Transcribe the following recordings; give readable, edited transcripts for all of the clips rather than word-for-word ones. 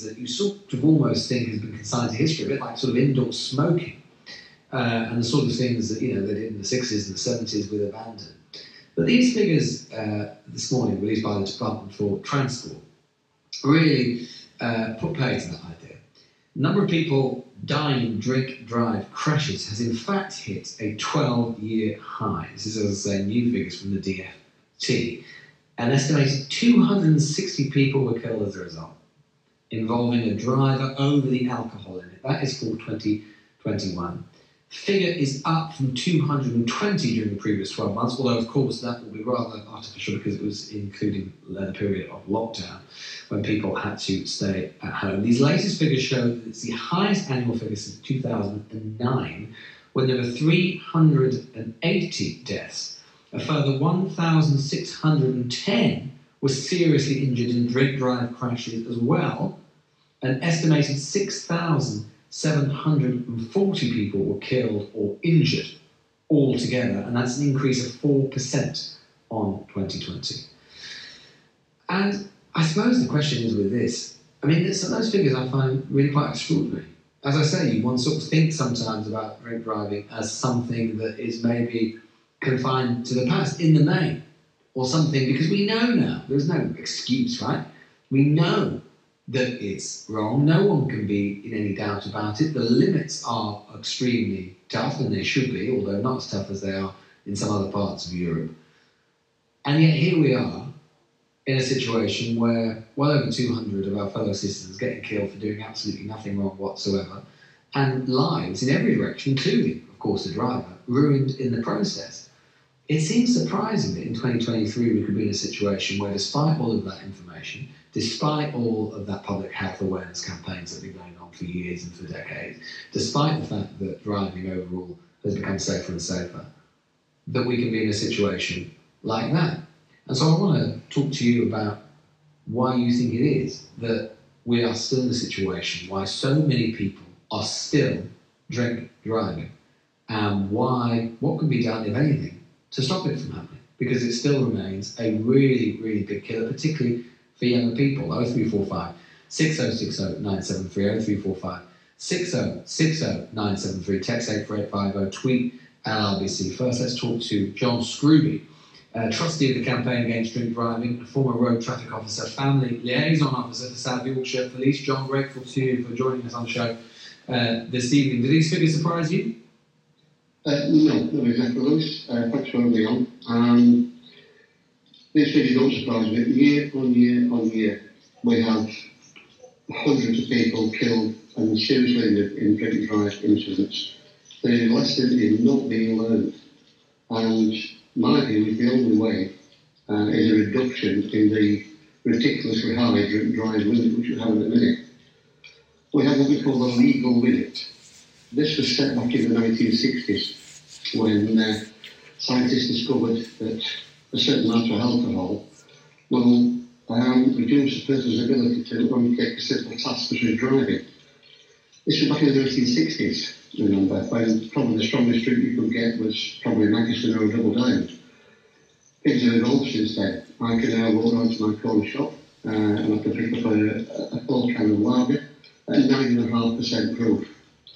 that you sort of almost think has been consigned to history, a bit like sort of indoor smoking and the sort of things that, you know, they did in the 60s and the 70s with abandon. But these figures this morning, released by the Department for Transport, really put play to that idea. The number of people dying in drink-drive crashes has in fact hit a 12-year high. This is, as I say, new figures from the DFT. An estimated 260 people were killed as a result, involving a driver over the alcohol limit. That is for 2021. Figure is up from 220 during the previous 12 months, although of course that will be rather artificial because it was including the period of lockdown when people had to stay at home. These latest figures show that it's the highest annual figure since 2009, when there were 380 deaths. A further 1,610 were seriously injured in drink-drive crashes as well. An estimated 6,740 people were killed or injured altogether, and that's an increase of 4% on 2020. And I suppose the question is with this, I mean, some of those figures I find really quite extraordinary. As I say, one sort of thinks sometimes about drink driving as something that is maybe confined to the past in the main, or something, because we know now, there's no excuse, right? We know that it's wrong. No one can be in any doubt about it. The limits are extremely tough, and they should be, although not as tough as they are in some other parts of Europe. And yet here we are in a situation where well over 200 of our fellow citizens getting killed for doing absolutely nothing wrong whatsoever, and lives in every direction, including, of course, the driver, ruined in the process. It seems surprising that in 2023 we could be in a situation where, despite all of that information, despite all of that public health awareness campaigns that have been going on for years and for decades, despite the fact that driving overall has become safer and safer, that we can be in a situation like that. And so I want to talk to you about why you think it is that we are still in a situation, why so many people are still drink driving, and what can be done, if anything, to stop it from happening, because it still remains a really, really big killer, particularly for younger people. 0345 6060 973, 0345 6060 973, text 84850, tweet LBC. First, let's talk to John Scrooby, trustee of the Campaign Against Drink Driving, a former road traffic officer, family liaison officer for South Yorkshire Police. John, grateful to you for joining us on the show this evening. Did these figures surprise you? No, not exactly, Lewis. Thanks for having me on. These figures don't surprise me. Year on year on year, we have hundreds of people killed and seriously injured in drink-drive incidents. The lesson is not being learned. And my view is the only way is a reduction in the ridiculously high drink-drive limit, which we have in a minute. We have what we call the legal limit. This was set back in the 1960s when scientists discovered that a certain amount of alcohol will reduce a person's ability to undertake a simple task such as driving. This was back in the 1960s, remember, when probably the strongest drink you could get was probably a Manchester or a Double Down. Things have evolved since then. I can now walk around to my corner shop and I can pick up a full can of lager at 9.5% proof.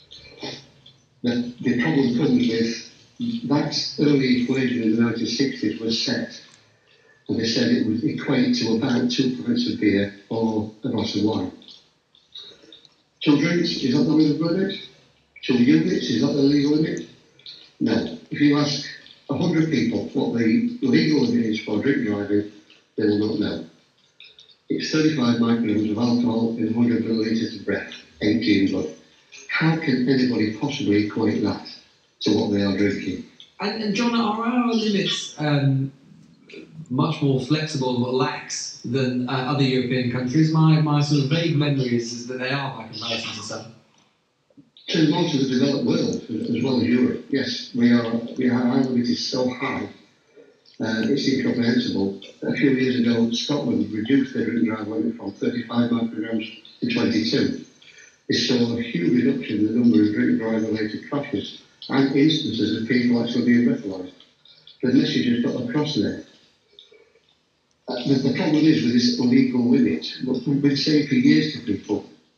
The problem comes with that early equation in the 1960s was set, and they said it would equate to about 2 pints of beer or a glass of wine. 2 drinks, is that the legal limit? 2 units, is that the legal limit? No. If you ask 100 people what the legal limit is for drink driving, they will not know. It's 35 micrograms of alcohol in 100 millilitres of breath, 18 blood. How can anybody possibly equate that to what they are drinking? And John, are our limits much more flexible and lax than other European countries? My sort of vague memory is that they are by comparison to some. To most of the developed world, as well as Europe, yes, our limit is so high, it's incomprehensible. A few years ago, Scotland reduced their drink drive limit from 35 micrograms to 22. They saw a huge reduction in the number of drink-drive-related crashes and instances of people actually being breathalyzed. The message has got across there. The problem is with this illegal limit, what we've been saying for years to people,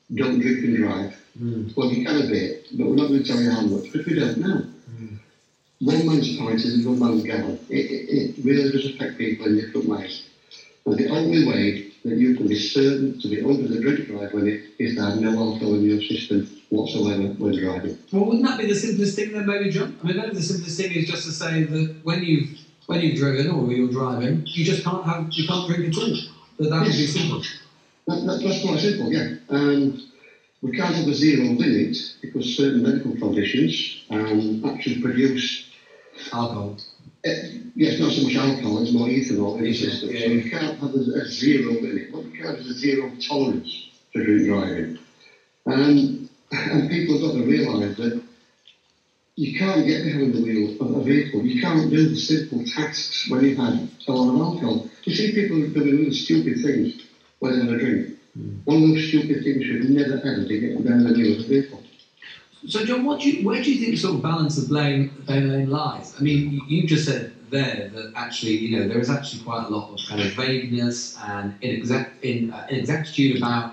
don't drink and drive. Well, you can a bit, but we're not going to tell you how much, because we don't know. One man's pint is one man's gallon. It really does affect people in different ways. And the only way that you can be certain to be under the drink drive limit is to have no alcohol in your system whatsoever when driving. Well, wouldn't that be the simplest thing then, maybe, John? I mean, maybe the simplest thing is just to say that when you've driven or you're driving, you just can't drink at all. That would be simple. That's quite simple, yeah. We can't have a zero limit because certain medical conditions actually produce alcohol. Yes, not so much alcohol, it's more ethanol in the system. So you can't have a zero limit. What you can have is a zero tolerance to drink driving. And people have got to realise that you can't get behind the wheel of a vehicle. You can't do the simple tasks when you've had a lot of alcohol. You see people doing really stupid things when they're having a drink. One of those stupid things should never ever be getting behind the wheel of a vehicle. So, John, where do you think the sort of balance of blame lies? I mean, you just said there that actually, there is actually quite a lot of kind of vagueness and inexactitude about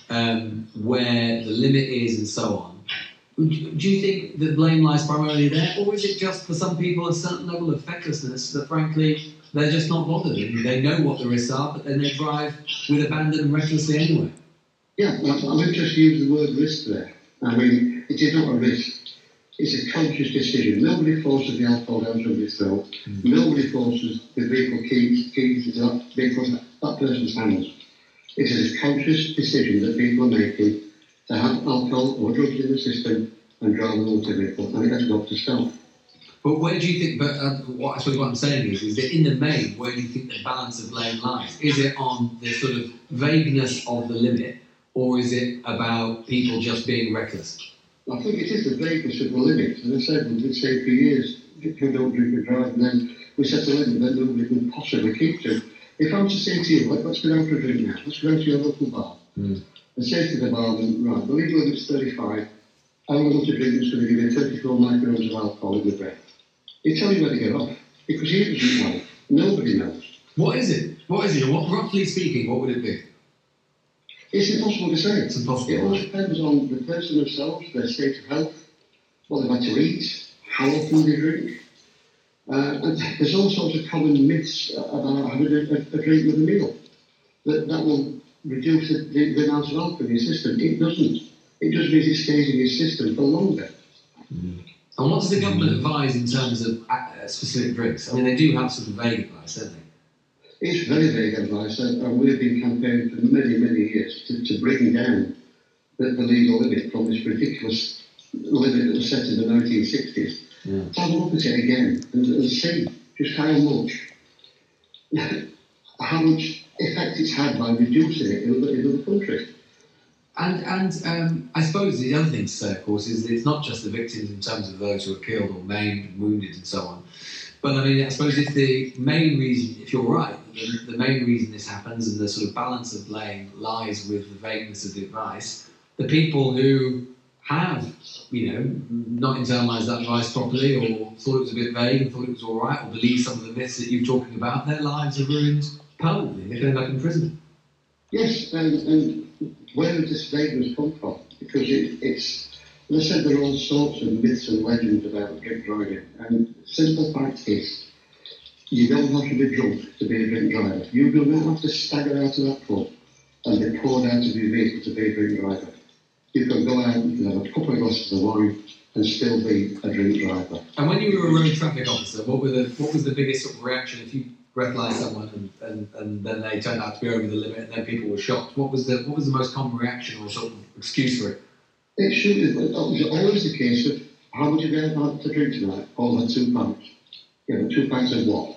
where the limit is and so on. Do you think that blame lies primarily there, or is it just for some people a certain level of fecklessness that, frankly, they're just not bothered? And they know what the risks are, but then they drive with abandon and recklessly anyway. Yeah, I've just used the word risk there. I mean, it is not a risk. It's a conscious decision. Nobody forces the alcohol down somebody's throat. Nobody forces the vehicle keys to that person's hands. It is a conscious decision that people are making to have alcohol or drugs in the system and drive a motor vehicle, and it has got to stop. But where do you think, what I'm saying is that in the main, where do you think the balance of blame lies? Is it on the sort of vagueness of the limit, or is it about people just being reckless? I think it is the vagueness of the limit. As I said, we've been saying for years, people don't drink and drive, and then we set a limit that nobody can possibly keep to. If I was to say to you, let's go down for a drink now, let's go down to your local bar, and say to the barman, right, the legal limit's 35, how long to drink is going to give you 34 micrograms of alcohol in the breath. You tell me where to get off, because he doesn't know. Nobody knows. What is it? What, roughly speaking, what would it be? It's impossible to say. It's impossible. It all depends on the person themselves, their state of health, what they've had to eat, how often they drink. And there's all sorts of common myths about having a drink with a meal. That will reduce the amount of alcohol in your system. It doesn't. It just means it stays in your system for longer. And what does the government advise in terms of specific drinks? I mean, they do have some vague advice, don't they? It's very vague advice, and we've been campaigning for many, many years to bring down the legal limit from this ridiculous limit that was set in the 1960s. To have a look at it again and see just how much effect it's had by reducing it in other countries. And I suppose the other thing to say, of course, is that it's not just the victims in terms of those who are killed or maimed and wounded and so on. But I mean, I suppose if you're right, the main reason this happens and the sort of balance of blame lies with the vagueness of the advice, the people who have, not internalised that advice properly or thought it was a bit vague and thought it was all right or believed some of the myths that you're talking about, their lives are ruined permanently. They can end up in prison. Yes, and where does this vagueness come from? Because it's, as I said, there are all sorts of myths and legends about drink driving. And the simple fact is, you don't have to be drunk to be a drink driver. You do not have to stagger out of that pub and be poured out of your vehicle to be a drink driver. You can go out and you can have a couple of glasses of wine and still be a drink driver. And when you were a road traffic officer, what was the biggest sort of reaction if you breathalyzed someone and then they turned out to be over the limit and then people were shocked? What was the most common reaction or sort of excuse for it? It was always the case of, how much have you had to drink tonight? Oh, I had 2 pints. 2 pints of what?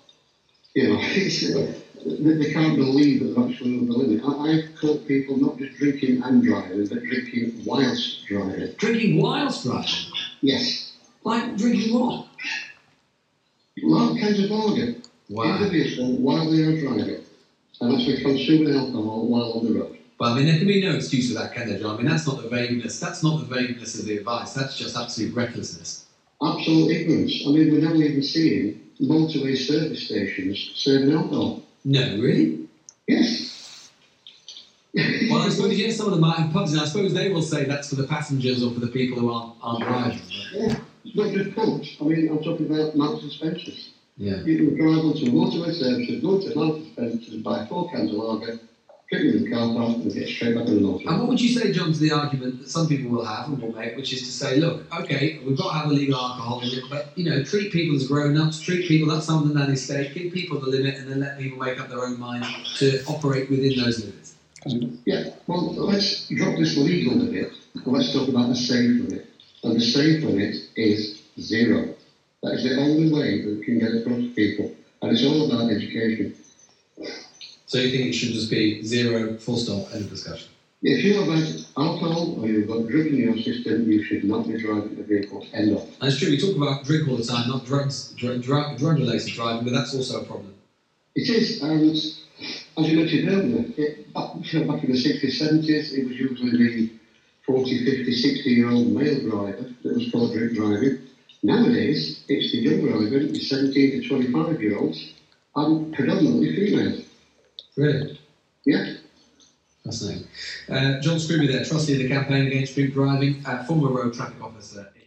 They can't believe that they're actually over the limit. I've caught people not just drinking and driving, but drinking whilst driving. Drinking whilst driving? Yes. Like drinking what? Large cans of lager. Wow. In the vehicle while they are driving. And actually consuming alcohol while on the road. But I mean, there can be no excuse for that, can there, John? I mean, that's not the vagueness. That's not the vagueness of the advice. That's just absolute recklessness. Absolute ignorance. I mean, we're now even seeing motorway service stations serving alcohol. No, really? Yes. Well, I suppose, yes, some of them might have pubs, and I suppose they will say that's for the passengers or for the people who aren't driving. Yeah, it's not just pubs. I mean, I'm talking about Marks and Spencer's. Yeah. You can drive onto a motorway services, go to Marks and Spencer's, buy 4 cans of lager, get in the car park and get straight back on the motorway. And what would you say, John, to the argument that some people will have and will make, which is to say, look, okay, we've got to have illegal alcohol in it, but, treat people as grown-ups, treat people, that's some of the nanny state, give people the limit and then let people make up their own mind to operate within those limits. Yeah, well, let's drop this legal limit and let's talk about the safe limit. And the safe limit is 0. That is the only way that we can get across to people. And it's all about education. So you think it should just be 0, full stop, end of discussion? If you have had alcohol or you've got drug in your system, you should not be driving the vehicle. End of. That's true. We talk about drink all the time, not drugs, drug-related driving, but that's also a problem. It is, and as you mentioned earlier, back in the 60s, 70s, it was usually the 40, 50, 60-year-old male driver that was called drink driving. Nowadays, it's the young driver, it's 17 to 25-year-olds, and predominantly females. Really? Yeah. Fascinating. John Scrooby there, trustee of the Campaign Against Drink Driving, former road traffic officer.